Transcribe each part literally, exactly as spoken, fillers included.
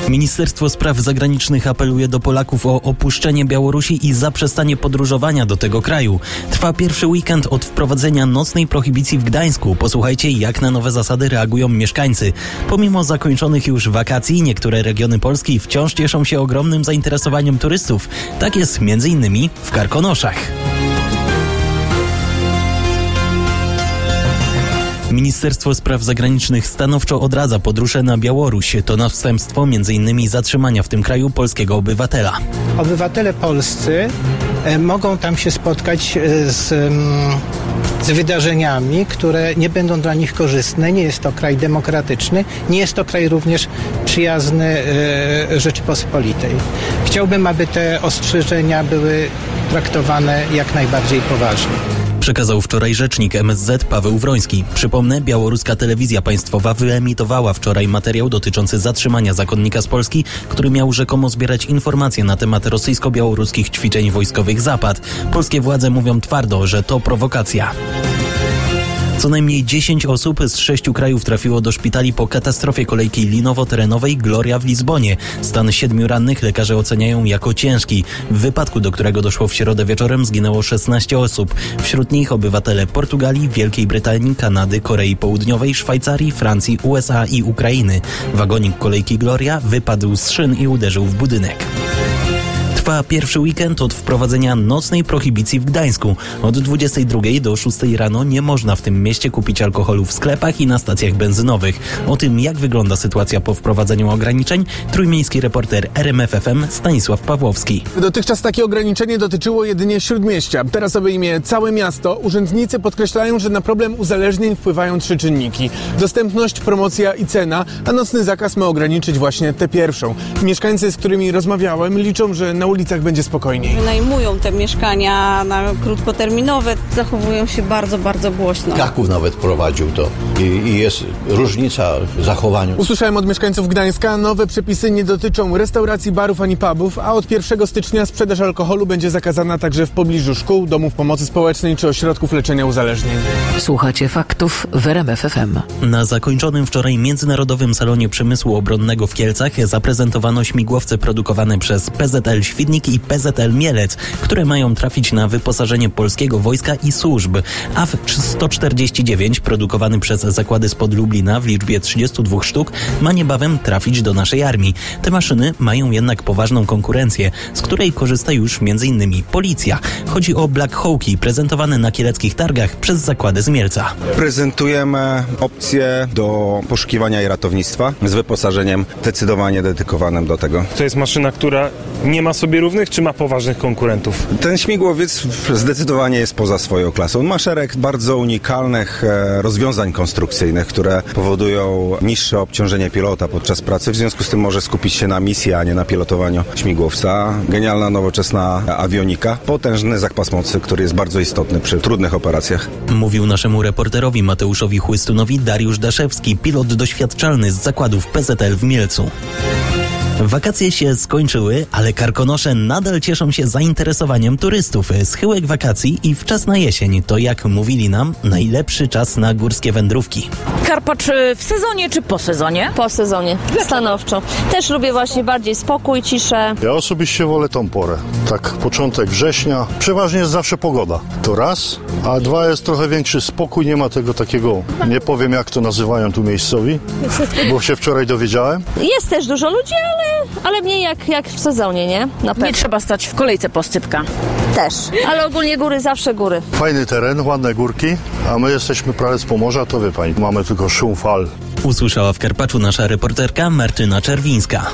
Ministerstwo Spraw Zagranicznych apeluje do Polaków o opuszczenie Białorusi i zaprzestanie podróżowania do tego kraju. Trwa pierwszy weekend od wprowadzenia nocnej prohibicji w Gdańsku. Posłuchajcie, jak na nowe zasady reagują mieszkańcy. Pomimo zakończonych już wakacji, niektóre regiony Polski wciąż cieszą się ogromnym zainteresowaniem turystów. Tak jest między innymi w Karkonoszach. Ministerstwo Spraw Zagranicznych stanowczo odradza podróże na Białoruś. To następstwo między innymi zatrzymania w tym kraju polskiego obywatela. Obywatele polscy e, mogą tam się spotkać e, z, m, z wydarzeniami, które nie będą dla nich korzystne. Nie jest to kraj demokratyczny, nie jest to kraj również przyjazny e, Rzeczypospolitej. Chciałbym, aby te ostrzeżenia były traktowane jak najbardziej poważnie. Przekazał wczoraj rzecznik M S Z Paweł Wroński. Przypomnę, białoruska telewizja państwowa wyemitowała wczoraj materiał dotyczący zatrzymania zakonnika z Polski, który miał rzekomo zbierać informacje na temat rosyjsko-białoruskich ćwiczeń wojskowych Zapad. Polskie władze mówią twardo, że to prowokacja. Co najmniej dziesięć osób z sześciu krajów trafiło do szpitali po katastrofie kolejki linowo-terenowej Gloria w Lizbonie. Stan siedmiu rannych lekarze oceniają jako ciężki. W wypadku, do którego doszło w środę wieczorem, zginęło szesnaście osób. Wśród nich obywatele Portugalii, Wielkiej Brytanii, Kanady, Korei Południowej, Szwajcarii, Francji, U S A i Ukrainy. Wagonik kolejki Gloria wypadł z szyn i uderzył w budynek. Trwa pierwszy weekend od wprowadzenia nocnej prohibicji w Gdańsku. Od dwudziestej drugiej do szóstej rano nie można w tym mieście kupić alkoholu w sklepach i na stacjach benzynowych. O tym, jak wygląda sytuacja po wprowadzeniu ograniczeń, trójmiejski reporter R M F F M Stanisław Pawłowski. Dotychczas takie ograniczenie dotyczyło jedynie Śródmieścia. Teraz obejmie całe miasto. Urzędnicy podkreślają, że na problem uzależnień wpływają trzy czynniki. Dostępność, promocja i cena, a nocny zakaz ma ograniczyć właśnie tę pierwszą. Mieszkańcy, z którymi rozmawiałem, liczą, że na ulicach będzie spokojniej. Wynajmują te mieszkania na krótkoterminowe, zachowują się bardzo, bardzo głośno. Kraków nawet prowadził to i, i jest różnica w zachowaniu. Usłyszałem od mieszkańców Gdańska, nowe przepisy nie dotyczą restauracji, barów ani pubów, a od pierwszego stycznia sprzedaż alkoholu będzie zakazana także w pobliżu szkół, domów pomocy społecznej czy ośrodków leczenia uzależnień. Słuchacie faktów w R M F F M. Na zakończonym wczoraj Międzynarodowym Salonie Przemysłu Obronnego w Kielcach zaprezentowano śmigłowce produkowane przez P Z L Świdnik i P Z L Mielec, które mają trafić na wyposażenie polskiego wojska i służb. A F sto czterdzieści dziewięć, produkowany przez zakłady spod Lublina w liczbie trzydziestu dwóch sztuk, ma niebawem trafić do naszej armii. Te maszyny mają jednak poważną konkurencję, z której korzysta już między innymi policja. Chodzi o Black Hawki, prezentowane na kieleckich targach przez zakłady z Mielca. Prezentujemy opcję do poszukiwania i ratownictwa z wyposażeniem zdecydowanie dedykowanym do tego. To jest maszyna, która nie ma sobie równych, czy ma poważnych konkurentów? Ten śmigłowiec zdecydowanie jest poza swoją klasą. On ma szereg bardzo unikalnych rozwiązań konstrukcyjnych, które powodują niższe obciążenie pilota podczas pracy. W związku z tym może skupić się na misji, a nie na pilotowaniu śmigłowca. Genialna, nowoczesna awionika. Potężny zapas mocy, który jest bardzo istotny przy trudnych operacjach. Mówił naszemu reporterowi Mateuszowi Chłystunowi Dariusz Daszewski, pilot doświadczalny z zakładów P Z L w Mielcu. Wakacje się skończyły, ale Karkonosze nadal cieszą się zainteresowaniem turystów. Schyłek wakacji i wczesna jesień to, jak mówili nam, najlepszy czas na górskie wędrówki. Karpacz w sezonie czy po sezonie? Po sezonie, stanowczo. Też lubię właśnie bardziej spokój, ciszę. Ja osobiście wolę tą porę. Tak początek września. Przeważnie jest zawsze pogoda. To raz, a dwa jest trochę większy spokój. Nie ma tego takiego, nie powiem jak to nazywają tu miejscowi, bo się wczoraj dowiedziałem. Jest też dużo ludzi, ale Ale mniej jak, jak w sezonie, nie? Na pewno. Nie trzeba stać w kolejce po scypka. Też. Ale ogólnie góry, zawsze góry. Fajny teren, ładne górki, a my jesteśmy prawie z Pomorza, to wie pani, mamy tylko szum fal. Usłyszała w Karpaczu nasza reporterka Martyna Czerwińska.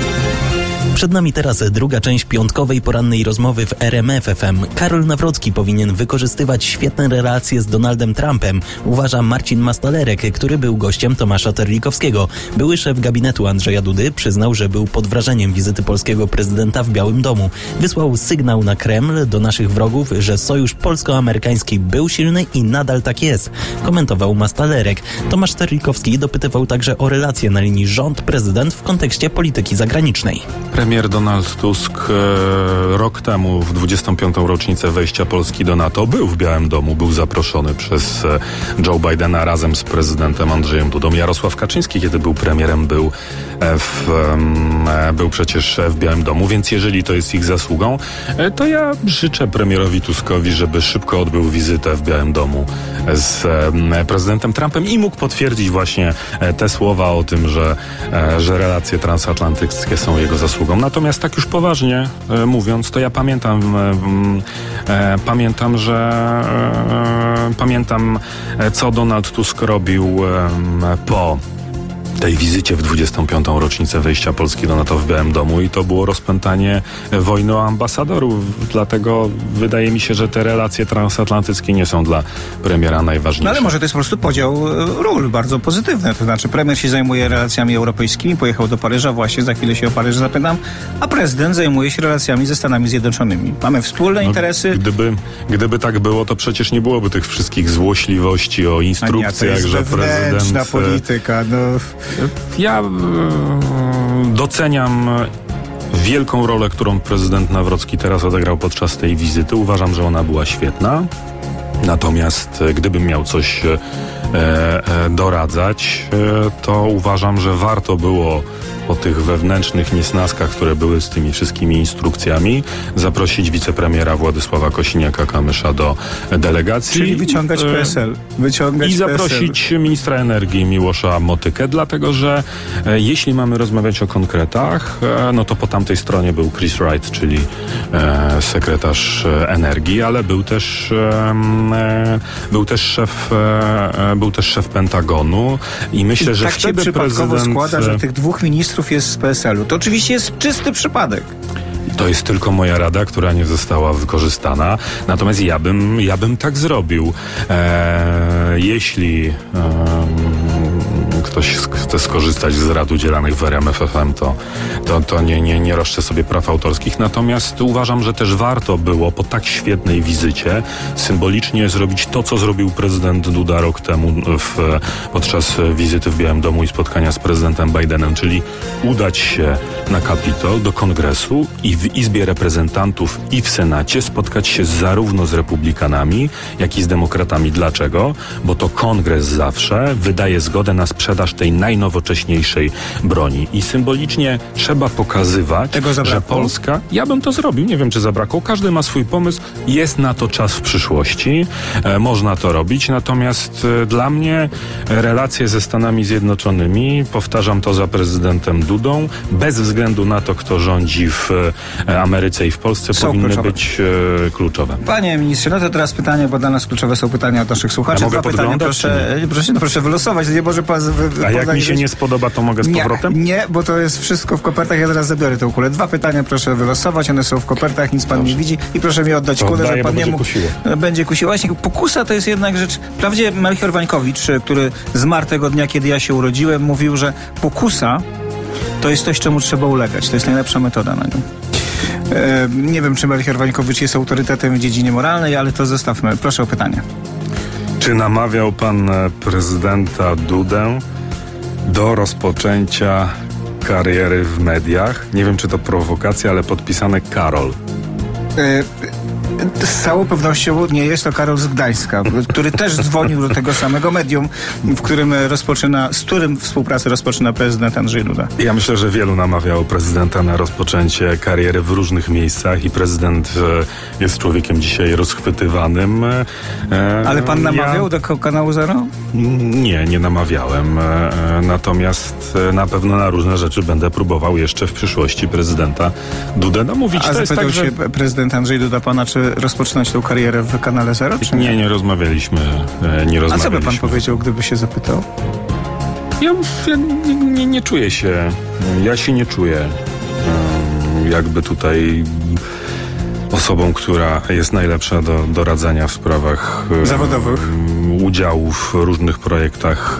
Przed nami teraz druga część piątkowej porannej rozmowy w R M F F M. Karol Nawrocki powinien wykorzystywać świetne relacje z Donaldem Trumpem, uważa Marcin Mastalerek, który był gościem Tomasza Terlikowskiego. Były szef gabinetu Andrzeja Dudy przyznał, że był pod wrażeniem wizyty polskiego prezydenta w Białym Domu. Wysłał sygnał na Kreml do naszych wrogów, że sojusz polsko-amerykański był silny i nadal tak jest, komentował Mastalerek. Tomasz Terlikowski dopytywał także o relacje na linii rząd-prezydent w kontekście polityki zagranicznej. Premier Donald Tusk e, rok temu, w dwudziestą piątą rocznicę wejścia Polski do NATO, był w Białym Domu, był zaproszony przez e, Joe Bidena razem z prezydentem Andrzejem Dudą. Jarosław Kaczyński, kiedy był premierem, był, e, w, e, był przecież w Białym Domu, więc jeżeli to jest ich zasługą, e, to ja życzę premierowi Tuskowi, żeby szybko odbył wizytę w Białym Domu z e, prezydentem Trumpem i mógł potwierdzić właśnie e, te słowa o tym, że, e, że relacje transatlantyckie są jego zasługą. Natomiast tak już poważnie e, mówiąc, to ja pamiętam e, e, pamiętam, że e, pamiętam, e, co Donald Tusk robił e, po tej wizycie w dwudziestą piątą rocznicę wejścia Polski do NATO w Białym Domu i to było rozpętanie wojny o ambasadorów. Dlatego wydaje mi się, że te relacje transatlantyckie nie są dla premiera najważniejsze. No ale może to jest po prostu podział ról bardzo pozytywny. To znaczy premier się zajmuje relacjami europejskimi, pojechał do Paryża, właśnie za chwilę się o Paryż zapytam, a prezydent zajmuje się relacjami ze Stanami Zjednoczonymi. Mamy wspólne no, interesy. Gdyby, gdyby tak było, to przecież nie byłoby tych wszystkich złośliwości o instrukcjach, nie, że prezydent... polityka, no... Ja e, doceniam wielką rolę, którą prezydent Nawrocki teraz odegrał podczas tej wizyty. Uważam, że ona była świetna. Natomiast e, gdybym miał coś e, e, doradzać, e, to uważam, że warto było po tych wewnętrznych niesnaskach, które były z tymi wszystkimi instrukcjami, zaprosić wicepremiera Władysława Kosiniaka-Kamysza do delegacji. Czyli wyciągać P S L. Wyciągać I zaprosić P S L. ministra energii Miłosza Motykę, dlatego że e, jeśli mamy rozmawiać o konkretach, e, no to po tamtej stronie był Chris Wright, czyli e, sekretarz e, energii, ale był też e, był też szef e, był też szef Pentagonu i myślę, I że tak wtedy się przypadkowo prezydent składa, że tych dwóch ministrów jest z P S L u. To oczywiście jest czysty przypadek. To jest tylko moja rada, która nie została wykorzystana. Natomiast ja bym, ja bym tak zrobił. Eee, jeśli eee, ktoś chce skorzystać z rad udzielanych w R M F F M, to, to, to nie, nie, nie roszczę sobie praw autorskich. Natomiast uważam, że też warto było po tak świetnej wizycie symbolicznie zrobić to, co zrobił prezydent Duda rok temu w, podczas wizyty w Białym Domu i spotkania z prezydentem Bidenem, czyli udać się na Kapitol, do Kongresu i w Izbie Reprezentantów i w Senacie spotkać się zarówno z republikanami, jak i z demokratami. Dlaczego? Bo to Kongres zawsze wydaje zgodę na sprzedaż tej najnowocześniejszej broni. I symbolicznie trzeba pokazywać, że Polska... Ja bym to zrobił, nie wiem, czy zabrakło. Każdy ma swój pomysł. Jest na to czas w przyszłości. E, można to robić. Natomiast e, dla mnie relacje ze Stanami Zjednoczonymi, powtarzam to za prezydentem Dudą, bez względu na to, kto rządzi w e, Ameryce i w Polsce, są powinny kluczowe. być e, kluczowe. Panie ministrze, no to teraz pytanie, bo dla nas kluczowe są pytania od naszych słuchaczy. Ja mogę Dwa pytania, proszę, proszę, no proszę wylosować. Nie może pan... A jak mi się nie spodoba, to mogę z powrotem? Nie, nie, bo to jest wszystko w kopertach. Ja teraz zabiorę tę kulę. Dwa pytania proszę wylosować. One są w kopertach, nic pan Dobrze. nie widzi. I proszę mi oddać to kulę, oddaję, że pan nie mógł... Kusiło. Będzie kusiło. Właśnie pokusa to jest jednak rzecz... Wprawdzie Melchior Wańkowicz, który zmarł tego dnia, kiedy ja się urodziłem, mówił, że pokusa to jest coś, czemu trzeba ulegać. To jest najlepsza metoda na nią. E, nie wiem, czy Melchior Wańkowicz jest autorytetem w dziedzinie moralnej, ale to zostawmy. Proszę o pytanie. Czy namawiał pan prezydenta Dudę do rozpoczęcia kariery w mediach? Nie wiem, czy to prowokacja, ale podpisane Karol. E, z całą pewnością nie jest to Karol z Gdańska, który też dzwonił do tego samego medium, w którym rozpoczyna, z którym współpracę rozpoczyna prezydent Andrzej Duda. Ja myślę, że wielu namawiało prezydenta na rozpoczęcie kariery w różnych miejscach i prezydent jest człowiekiem dzisiaj rozchwytywanym. Ale pan namawiał ja... do kanału Zero? Nie, nie namawiałem. Natomiast na pewno na różne rzeczy będę próbował jeszcze w przyszłości prezydenta Dudę namówić. A to jest zapytał tak, że... się prezydent Andrzej Duda pana, czy rozpoczynać tę karierę w kanale Zero? Czy nie? nie, nie rozmawialiśmy. Nie rozmawialiśmy. A co by pan powiedział, gdyby się zapytał? Ja, ja nie, nie, nie czuję się, ja się nie czuję jakby tutaj osobą, która jest najlepsza do doradzania w sprawach zawodowych, udziału w różnych projektach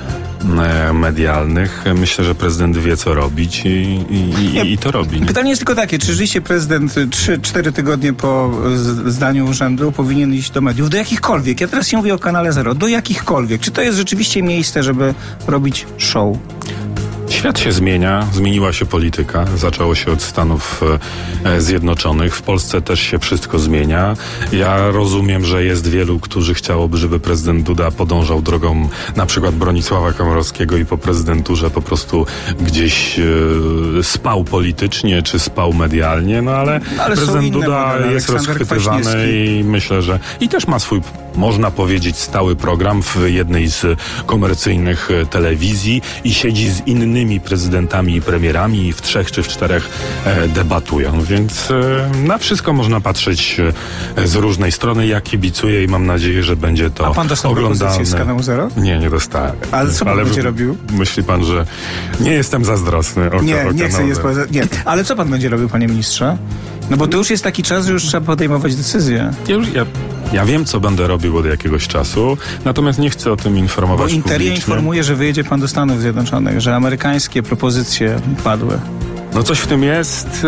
medialnych. Myślę, że prezydent wie, co robić i, i, i, i to robi. Nie? Pytanie jest tylko takie, czy rzeczywiście prezydent trzy cztery tygodnie po zdaniu urzędu powinien iść do mediów? Do jakichkolwiek. Ja teraz nie mówię o kanale Zero. Do jakichkolwiek. Czy to jest rzeczywiście miejsce, żeby robić show? Świat się zmienia, zmieniła się polityka, zaczęło się od Stanów e, Zjednoczonych, w Polsce też się wszystko zmienia. Ja rozumiem, że jest wielu, którzy chciałoby, żeby prezydent Duda podążał drogą na przykład Bronisława Komorowskiego i po prezydenturze po prostu gdzieś e, spał politycznie, czy spał medialnie, no ale, ale prezydent Duda modele. jest Aleksander rozchwytywany Kwaśniewski. i myślę, że i też ma swój, można powiedzieć, stały program w jednej z komercyjnych telewizji i siedzi z innymi prezydentami i premierami i w trzech czy w czterech e, debatują, więc e, na wszystko można patrzeć e, z różnej strony. Ja kibicuję i mam nadzieję, że będzie to A pan dostał oglądalne. propozycję z kanału Zero? Nie, nie dostałem. Ale co pan Ale będzie w- robił? Myśli pan, że nie jestem zazdrosny o, Nie, o nie chcę kanał nie, Zero. spoza- nie. Ale co pan będzie robił, panie ministrze? No bo to już jest taki czas, że już trzeba podejmować decyzje. Ja, już, ja, ja wiem, co będę robił od jakiegoś czasu, natomiast nie chcę o tym Bo informować Interia publicznie. informuje, że wyjedzie pan do Stanów Zjednoczonych, że amerykańskie propozycje padły. No coś w tym jest.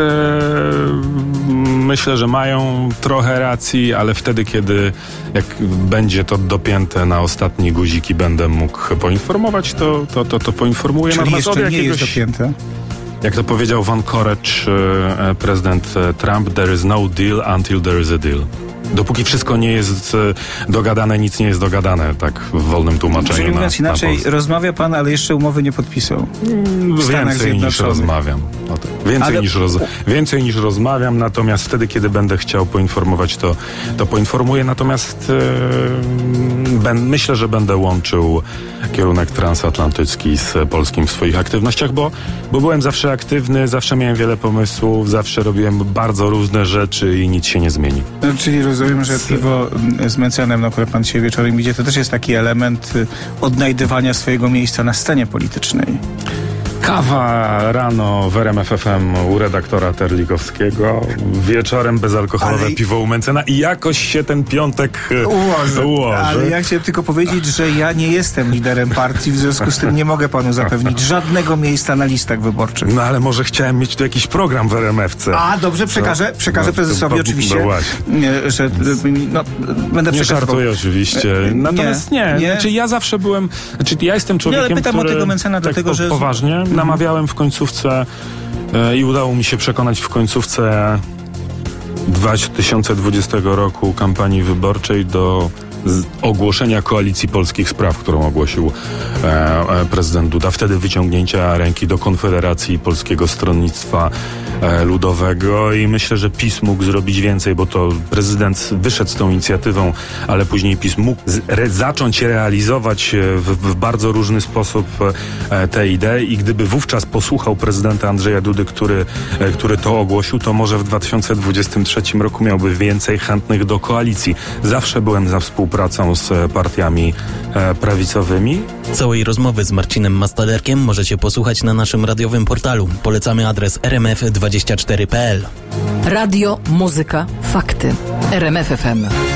E, myślę, że mają trochę racji, ale wtedy, kiedy jak będzie to dopięte na ostatni guzik i będę mógł poinformować, to, to, to, to poinformuję. Czyli Natomiast jeszcze od nie jest jakiegoś- dopięte. Jak to powiedział Van Courage, e, prezydent e, Trump, there is no deal until there is a deal. Dopóki wszystko nie jest e, dogadane, nic nie jest dogadane, tak w wolnym tłumaczeniu. Czyli na, mówiąc na inaczej, polski. rozmawia pan, ale jeszcze umowy nie podpisał. W Stanach Więcej niż Zjednoczonych. rozmawiam. O to. Więcej, Ale- niż roz, więcej niż rozmawiam, natomiast wtedy, kiedy będę chciał poinformować, to, to poinformuję. Natomiast e, ben, myślę, że będę łączył kierunek transatlantycki z polskim w swoich aktywnościach, bo, bo byłem zawsze aktywny, zawsze miałem wiele pomysłów, zawsze robiłem bardzo różne rzeczy i nic się nie zmieni. No, czyli rozumiem, że piwo mm, z mencjanem, na które pan dzisiaj wieczorem idzie, to też jest taki element y, odnajdywania swojego miejsca na scenie politycznej. Kawa rano w R M F F M u redaktora Terlikowskiego, wieczorem bezalkoholowe Ale- piwo u Mencena i jakoś się ten piątek e, Ułoży. ułoży. Ale ja chciałem tylko powiedzieć, że ja nie jestem liderem partii, w związku z tym nie mogę panu zapewnić żadnego miejsca na listach wyborczych. No ale może chciałem mieć tu jakiś program w R M F C. A, dobrze, przekażę, przekażę No, prezesowi no, oczywiście, no właśnie. nie, że no, będę Nie przekazywał. żartuję oczywiście. Nie, Natomiast nie, nie. Znaczy ja zawsze byłem, znaczy ja jestem człowiekiem, Nie, ale pytam który o tego Mencena tak dlatego, po, że- poważnie namawiałem w końcówce e, i udało mi się przekonać w końcówce dwa tysiące dwudziestego roku kampanii wyborczej do z ogłoszenia Koalicji Polskich Spraw, którą ogłosił e, e, prezydent Duda. Wtedy wyciągnięcia ręki do Konfederacji Polskiego Stronnictwa e, Ludowego i myślę, że PiS mógł zrobić więcej, bo to prezydent wyszedł z tą inicjatywą, ale później PiS mógł z, re, zacząć realizować e, w, w bardzo różny sposób e, te idee i gdyby wówczas posłuchał prezydenta Andrzeja Dudy, który, e, który to ogłosił, to może w dwa tysiące dwudziestym trzecim roku miałby więcej chętnych do koalicji. Zawsze byłem za współpracą z partiami e, prawicowymi. Całej rozmowy z Marcinem Mastalerkiem możecie posłuchać na naszym radiowym portalu. Polecamy adres r m f dwadzieścia cztery kropka p l. Radio, muzyka, fakty. R M F F M.